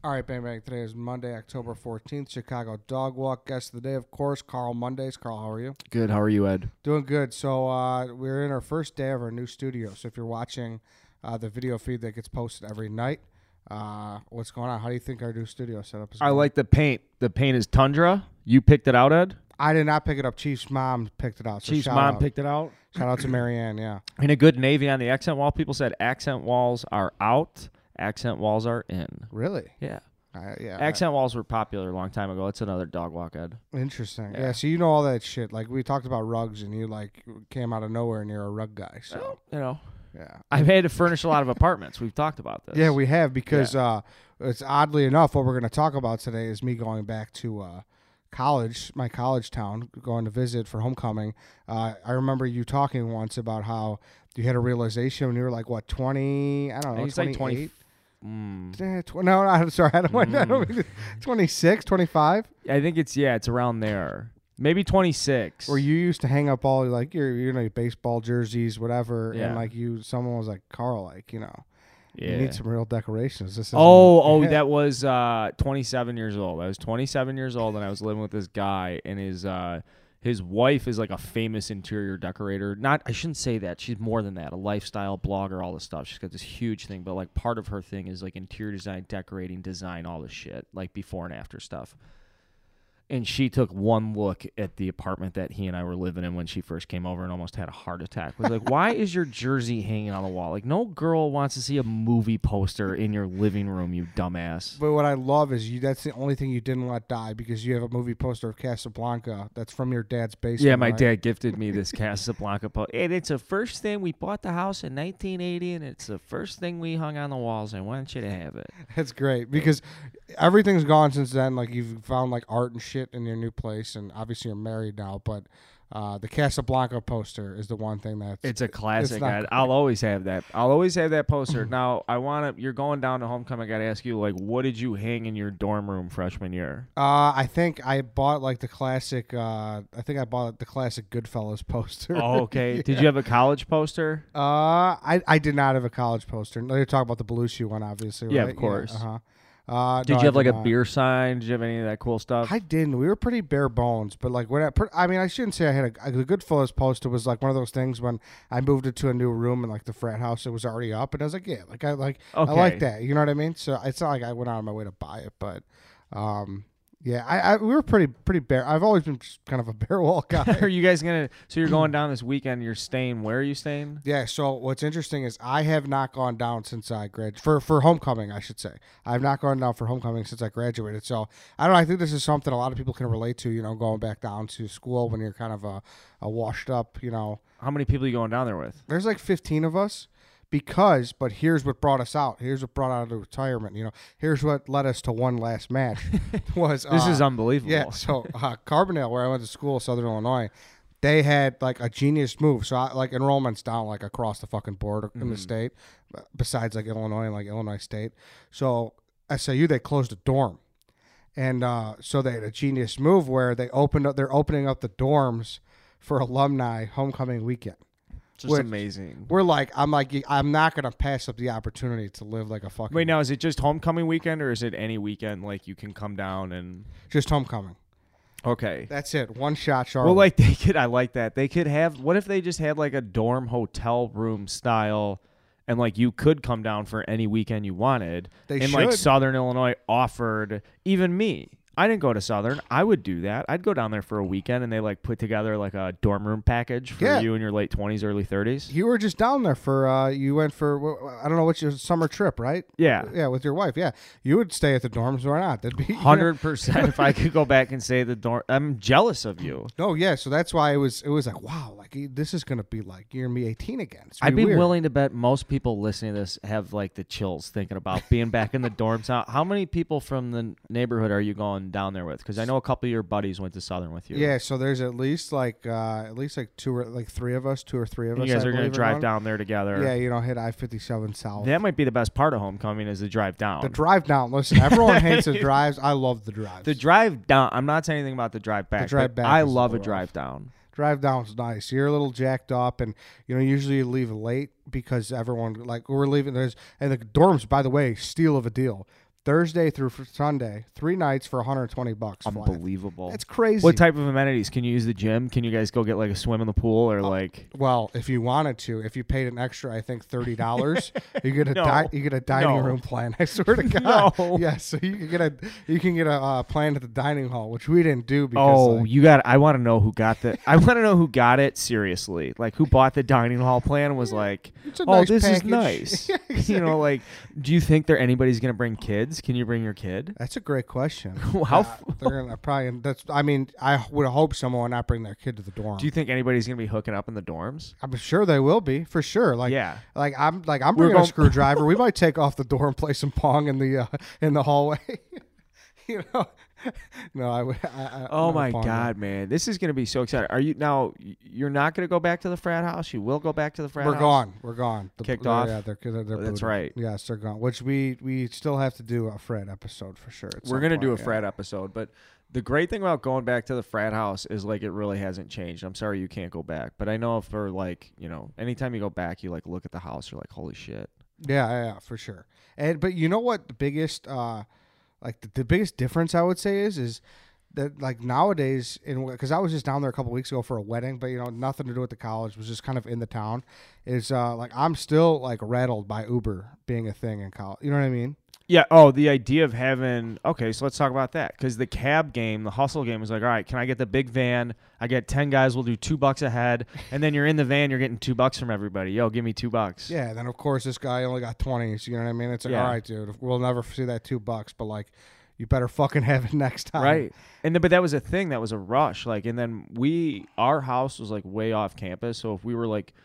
All right, Bang Bang. Today is Monday, October 14th, Chicago Dog Walk. Guest of the day, of course, Carl Mondays. Carl, how are you? Good. How are you, Ed? Doing good. So we're in our first day of our new studio. So if you're watching the video feed that gets posted every night, what's going on? How do you think our new studio setup is I going? like the paint. The paint is Tundra. You picked it out, Ed? I did not pick it up. Chief's mom picked it out. So Chief's shout mom out. picked it out. Shout out to Marianne, yeah. And a good navy on the accent wall. People said accent walls are out. Accent walls are in. Really? Yeah. Yeah. Accent walls were popular a long time ago. It's another dog walk, Ed. Interesting. Yeah. Yeah, so you know all that shit. Like, we talked about rugs, and you, like, came out of nowhere, and you're a rug guy. So, Well, you know, yeah. I've had to furnish a lot of apartments. We've talked about this. Yeah, we have because it's oddly enough what we're going to talk about today is me going back to college, my college town, going to visit for homecoming. I remember you talking once about how you had a realization when you were like, what, 20? I don't know, He's like 28? 20. Mm. No, I'm sorry. I don't mean 26, 25? I think it's around there. Maybe 26. Where you used to hang up all like your baseball jerseys, whatever, Yeah. and like someone was like, Carl, like, you Yeah. need some real decorations. This is That was 27 years old. I was 27 years old, and I was living with this guy, and his wife is like a famous interior decorator. I shouldn't say that. She's more than that. A lifestyle blogger, all this stuff. She's got this huge thing, but like part of her thing is like interior design, decorating, design, all this shit, like before and after stuff. And she took one look at the apartment that he and I were living in when she first came over and almost had a heart attack. Was like, why is your jersey hanging on the wall? Like, no girl wants to see a movie poster in your living room, you dumbass. But what I love is that's the only thing you didn't let die because you have a movie poster of Casablanca that's from your dad's basement. Yeah, my right? dad gifted me this Casablanca poster. And it's the first thing we bought the house in 1980, and it's the first thing we hung on the walls. I want you to have it. That's great because everything's gone since then. Like, you've found like art and shit in your new place, and obviously you're married now, but the Casablanca poster is the one thing that's It's a classic. not I'll always have that. I'll always have that poster. Now, you're going down to homecoming. I got to ask you, like, what did you hang in your dorm room freshman year? I think I bought like the classic. I think I bought the classic Goodfellas poster. Oh, okay. Yeah. Did you have a college poster? I did not have a college poster. No, you're talking about the Belushi one, obviously. Yeah, right? of course. Uh-huh. Did No, you have I like a not. beer sign? Did you have any of that cool stuff? I didn't. We were pretty bare bones, but like I shouldn't say I had the Goodfellas poster was like one of those things when I moved into a new room in like the frat house. It was already up, and I was like, yeah, I like Okay. that. You know what I mean? So it's not like I went out of my way to buy it, but yeah, we were pretty bare. I've always been just kind of a bare wall guy. Are you guys so you're going down this weekend, you're staying, where are you staying? Yeah, so what's interesting is I have not gone down since I graduated. For homecoming, I should say. I have not gone down for homecoming since I graduated. So, I don't know, I think this is something a lot of people can relate to, going back down to school when you're kind of a washed up, How many people are you going down there with? There's like 15 of us but here's what brought us out. Here's what brought out of the retirement, Here's what led us to one last match. This is unbelievable. Yeah, so Carbondale, where I went to school, Southern Illinois, they had like a genius move. So enrollment's down like across the fucking board in the state, besides like Illinois and like Illinois State. So SIU, they closed a dorm, and so they had a genius move where they're opening up the dorms for alumni homecoming weekend. Just amazing. I'm not gonna pass up the opportunity to live like a fucking. Wait, now is it just homecoming weekend or is it any weekend like you can come down and Just homecoming. Okay. That's it. One shot, Charlotte. Well, like I like that. They could have, what if they just had like a dorm hotel room style and like you could come down for any weekend you wanted. They and should. like Southern Illinois offered even me. I didn't go to Southern. I would do that. I'd go down there for a weekend and they like put together like a dorm room package for you in your late 20s, early 30s. You were just down there for you went for I don't know what's your summer trip, right? Yeah. With your wife. Yeah, you would stay at the dorms or not? That'd be 100%. If I could go back and say the dorm, I'm jealous of you. No, yeah. So that's why it was like, wow, like this is gonna be like you're gonna be 18 again. It's I'd be weird. willing to bet most people listening to this have like the chills thinking about being back in the dorms. How many people from the neighborhood are you going down there with? Because I know a couple of your buddies went to Southern with you. Yeah, so there's at least like two or three of us. You guys are going to drive down there together. Yeah, hit I-57 south. That might be the best part of homecoming is the drive down. The drive down. Listen, everyone hates the drives. I love the drives. The drive down. I'm not saying anything about the drive back. The drive back I is love a rough. drive down. Drive down's nice. You're a little jacked up, and usually you leave late because everyone we're leaving. And the dorms, by the way, steal of a deal. Thursday through Sunday, 3 nights for $120 flat. Unbelievable. It's crazy. What type of amenities? Can you use the gym? Can you guys go get like a swim in the pool or like? Well, if you wanted to, if you paid an extra, I think $30, you get a No. you get a dining No. room plan. I swear to God. No. Yes, so you can get a plan at the dining hall, which we didn't do because. Oh, I want to know who got the. I want to know who got it seriously. Like who bought the dining hall plan and was like, It's a "Oh, nice this package." is nice." Yeah, You know, like, do you think anybody's gonna bring kids? Can you bring your kid? That's a great question. How they're gonna probably. I mean, I would hope someone would not bring their kid to the dorm. Do you think anybody's gonna be hooking up in the dorms? I'm sure they will be for sure. Like, Yeah. I'm We're bringing going- a screwdriver. We might take off the door and play some pong in the hallway. You know, no, I would. Oh no my pong, God, man, this is gonna be so exciting. Are you now? You're not gonna go back to the frat house? You will go back to the frat We're house? gone. We're gone. Kicked off? Yeah, they're That's booted. right. Yes, they're gone. Which we still have to do a frat episode for sure. We're gonna do a frat episode, but the great thing about going back to the frat house is like it really hasn't changed. I'm sorry you can't go back, but I know for like anytime you go back, you like look at the house, you're like, holy shit. Yeah, for sure. But you know what the biggest the biggest difference I would say is that like nowadays, because I was just down there a couple weeks ago for a wedding, but nothing to do with the college, was just kind of in the town. Is like I'm still like rattled by Uber being a thing in college. You know what I mean? Yeah. Oh, the idea of having. Okay, so let's talk about that because the cab game, the hustle game, was like, all right, can I get the big van? I get 10 guys. We'll do $2 a head, and then you're in the van. You're getting $2 from everybody. Yo, give me $2. Yeah. Then of course this guy only got 20. So you know what I mean? It's like, Yeah. all right, dude, we'll never see that $2, but like, you better fucking have it next time. Right. But that was a thing. That was a rush. Like, and then our house was like way off campus. So if we were like,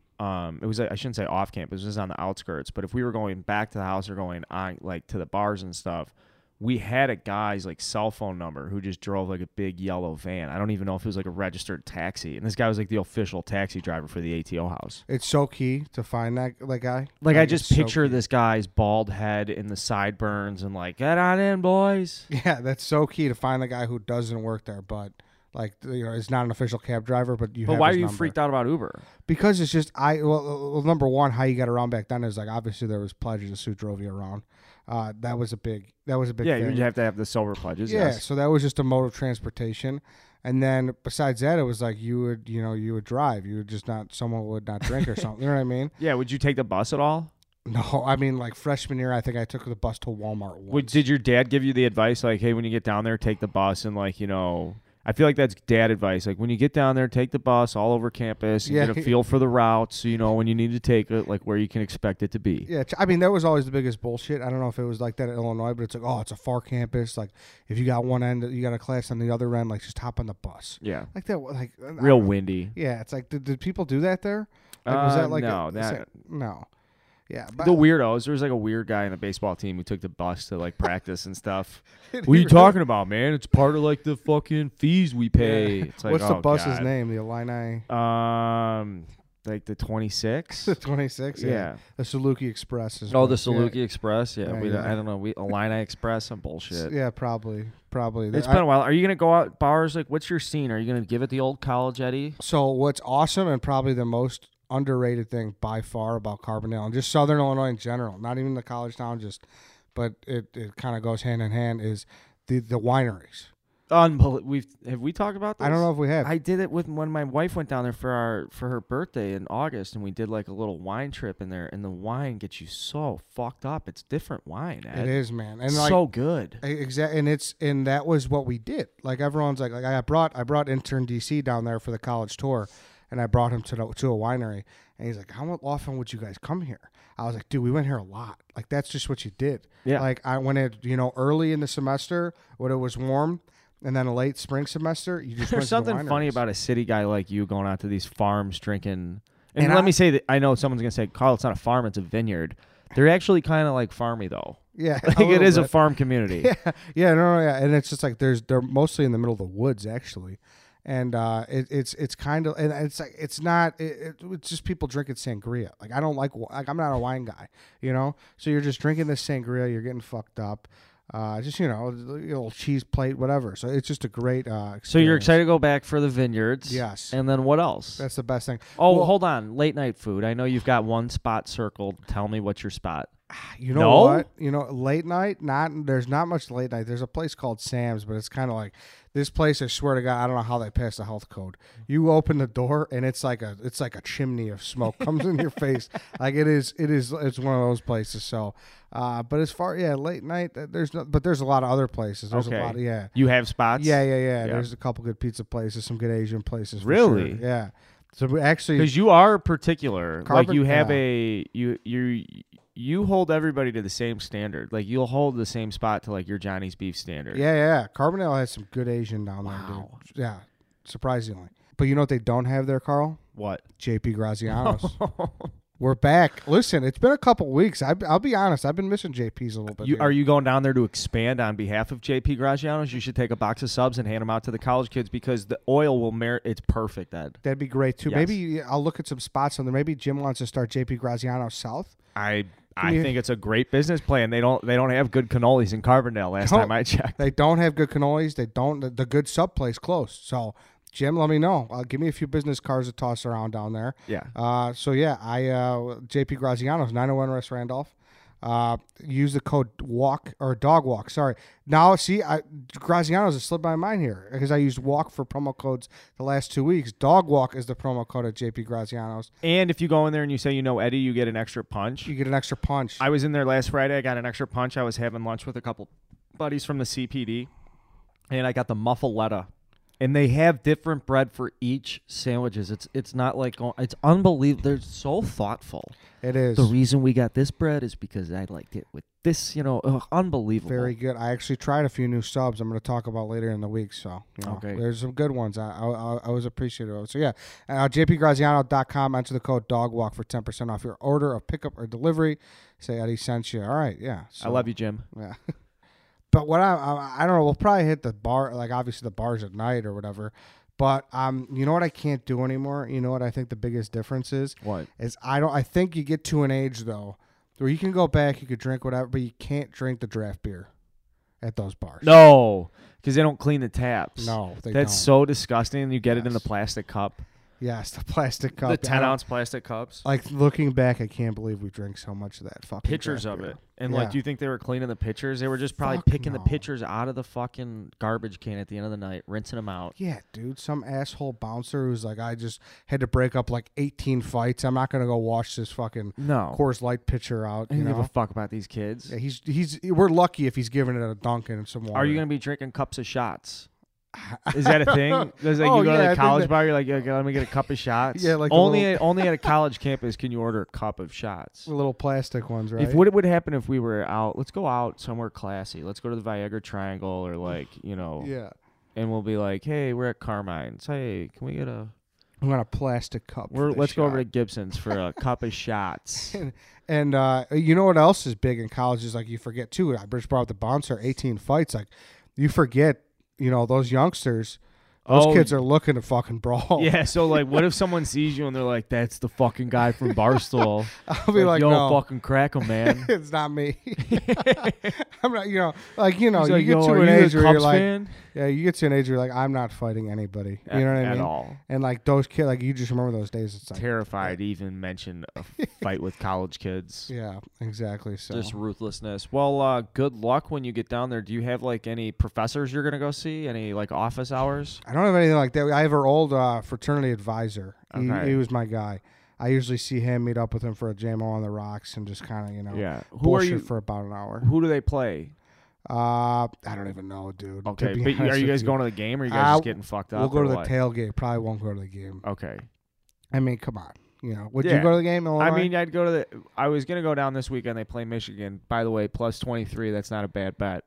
it was, I shouldn't say off campus, it was on the outskirts. But if we were going back to the house or going on like to the bars and stuff, we had a guy's like cell phone number who just drove like a big yellow van. I don't even know if it was like a registered taxi. And this guy was like the official taxi driver for the ATO house. It's so key to find that guy. Like I just it's so picture key. this guy's bald head and the sideburns and like, get on in, boys. Yeah, that's so key to find the guy who doesn't work there, but like is not an official cab driver, but you. But have why his are you number. freaked out about Uber? Because it's just number one, how you got around back then is like obviously there was pledges who drove you around. That was a big Yeah, thing. you have to have the silver pledges. Yeah, Yes. so that was just a mode of transportation. And then besides that, it was like you would drive. You would just not, someone would not drink or something. You know what I mean? Yeah, would you take the bus at all? No, I mean like freshman year, I think I took the bus to Walmart once. Did your dad give you the advice like, hey, when you get down there, take the bus and like, I feel like that's dad advice. Like when you get down there, take the bus all over campus and Yeah. get a feel for the routes, so when you need to take it, like where you can expect it to be. Yeah, I mean that was always the biggest bullshit. I don't know if it was like that at Illinois, but it's like, oh, it's a far campus. Like if you got one end, you got a class on the other end. Like just hop on the bus. Yeah. Like that. Like Real windy. Yeah, it's like did people do that there? Like, was that like no, no? Yeah, but the weirdos. There was like a weird guy in the baseball team who took the bus to like practice and stuff. Did What are he you really? talking about, man? It's part of like the fucking fees we pay. Yeah. It's like, What's the oh, bus's God. name? The Illini Like the 26. 26. Yeah. The Saluki Express is. Oh, what- the Saluki Express. Yeah, Yeah, we don't, yeah. I don't know. We Illini Express, some bullshit. Yeah, probably. It's been a while. Are you gonna go out bars? Like, what's your scene? Are you gonna give it the old college Eddie? So what's awesome and probably the most underrated thing by far about Carbondale and just Southern Illinois in general, not even the college town, but it kind of goes hand in hand, is the wineries. Unbelievable. Have we talked about this? I don't know if we have. I did it when my wife went down there for her birthday in August, and we did like a little wine trip in there. And the wine gets you so fucked up. It's different wine, Ed. It is, man, and like so good. exactly, and that was what we did. Like everyone's like I brought intern DC down there for the college tour, and I brought him to a winery, and he's like, how often would you guys come here? I was like, dude, we went here a lot. Like that's just what you did. Yeah. Like I went early in the semester when it was warm. And then a late spring semester, you just went There's to the something funny wineries. about a city guy like you going out to these farms drinking. And, And let me say that I know someone's gonna say, Carl, it's not a farm, it's a vineyard. They're actually kind of like farmy though. Yeah, Like it is a farm community. yeah, no, and it's just like they're mostly in the middle of the woods actually, and it's kind of, and it's like it's just people drinking sangria. Like I don't like I'm not a wine guy, so you're just drinking this sangria, you're getting fucked up. Just a little cheese plate, whatever. So it's just a great experience. So you're excited to go back for the vineyards. Yes. And then what else? That's the best thing. Oh, Well, hold on. Late night food. I know you've got one spot circled. Tell me what's your spot. You know No? what? Late night. There's not much late night. There's a place called Sam's, but it's kind of like this place. I swear to God, I don't know how they pass the health code. You open the door and it's like a chimney of smoke comes in your face. Like it's one of those places. So, but as far late night, there's a lot of other places. There's a lot of You have spots? Yeah. There's a couple good pizza places, some good Asian places. For Really? sure. Yeah. So we actually, Because you are particular. Like you have yeah. you hold everybody to the same standard. Like you'll hold the same spot to like your Johnny's Beef standard. Yeah. Carbondale has some good Asian down there, dude. Yeah, surprisingly. But you know what they don't have there, Carl? What? JP Graziano's. We're back. Listen, it's been a couple weeks. I'll be honest. I've been missing JP's a little bit. Are you going down there to expand on behalf of JP Graziano's? You should take a box of subs and hand them out to the college kids because the oil will merit. It's perfect, Ed. That'd be great too. Yes. Maybe I'll look at some spots on there. Maybe Jim wants to start JP Graziano South. I think it's a great business plan. They don't have good cannolis in Carbondale. Last time I checked, they don't have good cannolis. They don't. The good sub place closed. So Jim, let me know. Give me a few business cards to toss around down there. Yeah. JP Graziano's 901 West Randolph. Use the code walk or dog walk. Sorry. Now see, Graziano's has slipped my mind here because I used walk for promo codes the last 2 weeks. Dog walk is the promo code at JP Graziano's. And if you go in there and you say Eddie, you get an extra punch. You get an extra punch. I was in there last Friday. I got an extra punch. I was having lunch with a couple buddies from the CPD, and I got the muffaletta. And they have different bread for each sandwiches. It's not like it's unbelievable. They're so thoughtful. It is. The reason we got this bread is because I liked it with this. Unbelievable. Very good. I actually tried a few new subs. I'm going to talk about later in the week. So okay, there's some good ones. I was appreciative of it. So yeah, jpgraziano.com. Enter the code DOGWALK for 10% off your order of pickup or delivery. Say Eddie sent you. All right. Yeah. So, I love you, Jim. Yeah. But what I don't know, we'll probably hit the bar, like obviously the bars at night or whatever. But you know what I can't do anymore? You know what I think the biggest difference is? What? I think you get to an age though where you can go back, you could drink whatever, but you can't drink the draft beer at those bars. No, because they don't clean the taps. No, they That's don't. so disgusting. You get it in the Yes. plastic cup. Yes, the plastic cup. The 10-ounce plastic cups. Like looking back, I can't believe we drink so much of that fucking Pitchers draft of beer. it. And Yeah. do you think they were cleaning the pitchers? They were just probably Fuck picking the no. pitchers out of the fucking garbage can at the end of the night, rinsing them out. Yeah, dude, some asshole bouncer who's like, I just had to break up like 18 fights. I'm not gonna go wash this fucking No. Coors Light pitcher out. I You don't give a know, fuck about these kids. yeah, we're lucky if he's giving it a Dunkin' and some water. Are you going to be drinking cups of shots? Is that a thing? Does like Oh, you go yeah, to I the think college that- bar, you're like, "Yeah, let me get a cup of shots. Yeah, like the only at a college campus can you order a cup of shots. The little plastic ones, right? If what would happen if we were out? Let's go out somewhere classy. Let's go to the Viagra Triangle or yeah, and we'll be like, hey, we're at Carmine's. Hey, can we get a? I want a plastic cup. for the Let's go over to shot. Gibson's for a cup of shots. And you know what else is big in college is like you forget too. I just brought up the bouncer, 18 fights. Like you forget, those youngsters. Those kids are looking to fucking brawl. Yeah, so like, what if someone sees you and they're like, "That's the fucking guy from Barstool"? I'll be like, "Yo, no, fucking crack him, man." it's not me. I'm not. You He's get like, to "Yo, an are you age a where you're Cubs like, fan?" yeah, you get to an age where you're like, I'm not fighting anybody. You know what I At mean? all. And like those kids, like you just remember those days. It's like, Terrified to even mention a fight with college kids. yeah, exactly. So Just ruthlessness. Well, good luck when you get down there. Do you have like any professors you're gonna go see? Any like office hours? I don't have anything like that. I have our old fraternity advisor. Okay. He was my guy. I usually see him, meet up with him for a JMO on the rocks, and just kind of Yeah. Who are bullshit you? for about an hour. Who do they play? I don't even know, dude. to Okay, be but honest are you with guys going to the game or are you guys just getting fucked up? We'll go or to the what? tailgate. Probably won't go to the game. Okay. I mean, come on. Would you Yeah. go to the game, Illinois? I mean, I'd go to the. I was gonna go down this weekend. They play Michigan. By the way, plus 23. That's not a bad bet.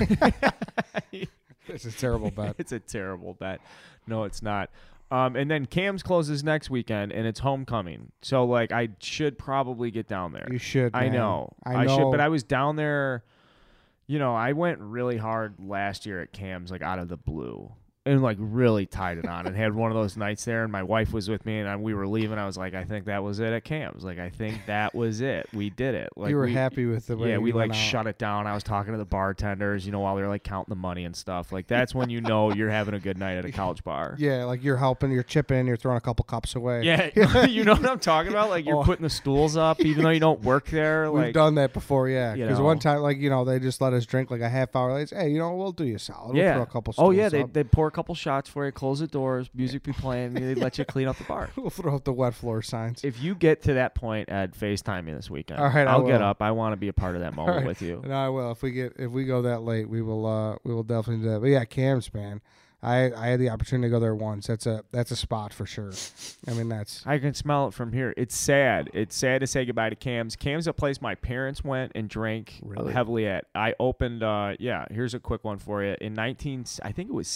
it's a terrible bet. It's a terrible bet. No, it's not. And then Cam's closes next weekend, and it's homecoming. So like, I should probably get down there. You should. I man. know. I should. But I was down there. I went really hard last year at Cam's, like out of the blue. and like really tied it on and had one of those nights there. And my wife was with me, and we were leaving. I was like, I think that was it at Cam's. Like, I think that was it. We did it. Like, you were happy with the way we you like went out. shut it down. I was talking to the bartenders, while they're like counting the money and stuff. Like, that's when you know you're having a good night at a college bar. Yeah, like you're helping, you're chipping, you're throwing a couple cups away. Yeah, you know what I'm talking about? Like, you're putting the stools up, even though you don't work there. We've Like, done that before, yeah. you Because know. one time, like, they just let us drink like a half hour later. Hey, we'll do you a solid. We'll throw a couple stools up. They pour a couple shots for you, close the doors, music be playing, and they let you clean up the bar. We'll throw up the wet floor signs. If you get to that point, Ed, FaceTime me this weekend. All right, I'll get will. up. I want to be a part of that moment right. with you. And I will. If we go that late, we will definitely do that. But yeah, Cam's, man. I had the opportunity to go there once. That's a spot for sure. I mean, I can smell it from here. It's sad. It's sad to say goodbye to Cam's. Cam's a place my parents went and drank heavily at. I opened. Here's a quick one for you. In I think it was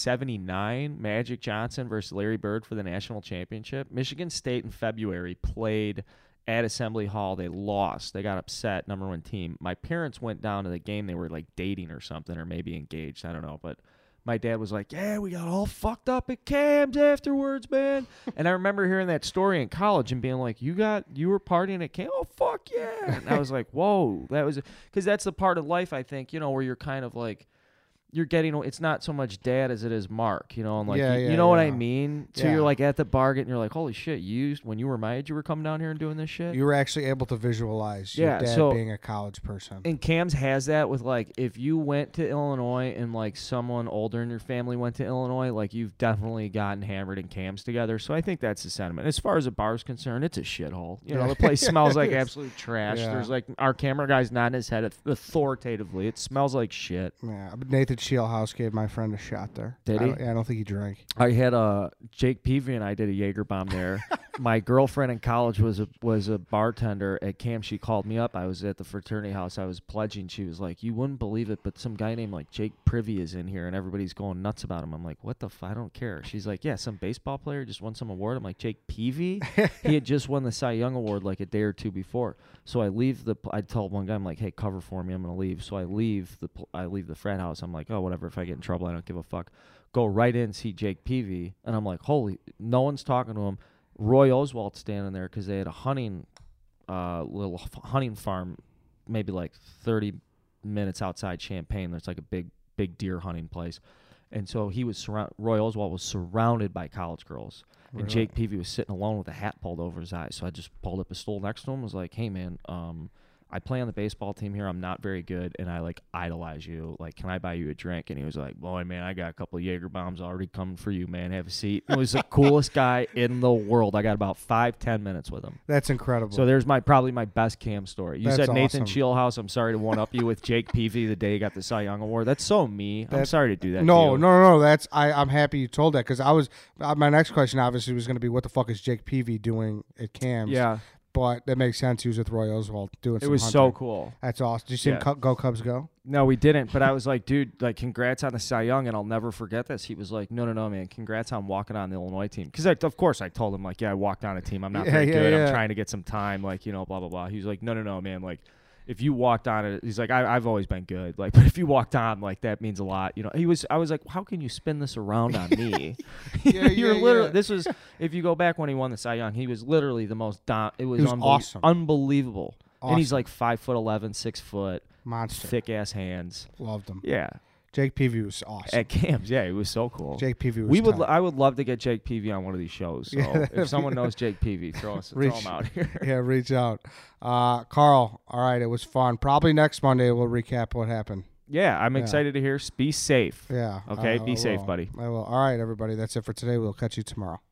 79, Magic Johnson versus Larry Bird for the national championship. Michigan State in February played at Assembly Hall. They lost. They got upset. Number 1 team. My parents went down to the game. They were like dating or something, or maybe engaged. I don't know, but. My dad was like, yeah, we got all fucked up at Cam's afterwards, man. And I remember hearing that story in college and being like, you were partying at Cam's? Oh, fuck yeah. And I was like, whoa. That was because that's the part of life, I think, where you're kind of like, you're getting, it's not so much dad as it is Mark, and like, you know what I mean? So you're like at the bar and you're like, holy shit, when you were my age, you were coming down here and doing this shit? You were actually able to visualize your dad being a college person. And Cam's has that with like, if you went to Illinois and like someone older in your family went to Illinois, like you've definitely gotten hammered in Cam's together. So I think that's the sentiment. As far as the bar's concerned, it's a shithole. The place smells like absolute trash. Yeah. There's like, our camera guy's nodding his head authoritatively. It smells like shit. Yeah, but Nathan Shielhouse gave my friend a shot there. Did he? I don't think he drank. I had Jake Peavy and I did a Jaeger bomb there. My girlfriend in college was a bartender at Camp. She called me up. I was at the fraternity house. I was pledging. She was like, "You wouldn't believe it, but some guy named like Jake Privy is in here, and everybody's going nuts about him." I'm like, "What the? I don't care." She's like, "Yeah, some baseball player just won some award." I'm like, "Jake Peavy? He had just won the Cy Young Award like a day or two before." So I told one guy, I'm like, "Hey, cover for me. I'm gonna leave." So I leave the frat house. I'm like, "Oh, whatever. If I get in trouble, I don't give a fuck." Go right in, see Jake Peavy, and I'm like, "Holy!" No one's talking to him. Roy Oswald's standing there because they had a little hunting farm, maybe like 30 minutes outside Champaign. There's like a big deer hunting place, and so Roy Oswald was surrounded by college girls, and Jake Peavy was sitting alone with a hat pulled over his eyes. So I just pulled up a stool next to him. Was like, "Hey man, I play on the baseball team here. I'm not very good, and I like idolize you. Like, can I buy you a drink?" And he was like, "Boy, man, I got a couple of Jaeger bombs already coming for you, man. Have a seat." He was the coolest guy in the world. I got about 5-10 minutes with him. That's incredible. So there's probably my best Cam story. You said Nathan awesome. Shielhouse. I'm sorry to one up you with Jake Peavy the day he got the Cy Young Award. That's so me. I'm sorry to do that. No, to you. no. That's I'm happy you told that because my next question obviously was going to be what the fuck is Jake Peavy doing at Cam's? Yeah. But that makes sense. He was with Roy Oswald doing some It was hunting. so cool. That's awesome. Did you see him go Cubs go? No, we didn't. But I was like, dude, like, congrats on the Cy Young, and I'll never forget this. He was like, no, man, congrats on walking on the Illinois team. Because, of course, I told him, like, yeah, I walked on a team. I'm not very good. I'm trying to get some time, like, blah, blah, blah. He was like, no, man, like, if you walked on it, he's like, I've always been good. Like, but if you walked on, like, that means a lot. I was like, how can you spin this around on me? You're literally, this was, if you go back when he won the Cy Young, he was literally the most, it was awesome. Unbelievable. Awesome. And he's like 5'11", 6 foot. Monster. Thick ass hands. Loved him. Yeah. Jake Peavy was awesome. At Cam's, yeah, it was so cool. Jake Peavy was tight. I would love to get Jake Peavy on one of these shows. So if someone knows Jake Peavy, throw him out here. Yeah, reach out. Carl, all right, it was fun. Probably next Monday we'll recap what happened. Yeah, I'm excited to hear. Be safe. Yeah. Okay, be safe, buddy. I will. All right, everybody, that's it for today. We'll catch you tomorrow.